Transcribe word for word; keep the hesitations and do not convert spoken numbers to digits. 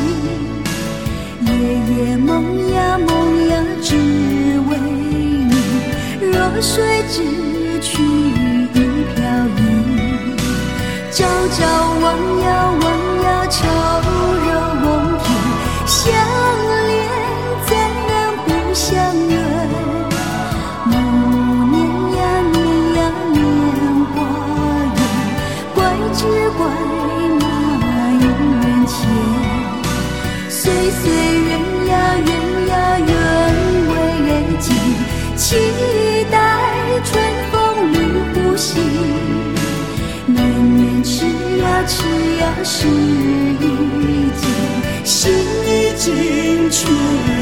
夜夜梦呀梦呀只为你，若水只取一瓢饮，朝朝望呀望呀潮热梦天，相恋怎能不相认，暮年呀年呀年华远，怪只怪那姻缘浅，岁岁圆呀圆呀圆未尽，期待春风绿湖心，年年迟呀迟呀时已尽，心已经全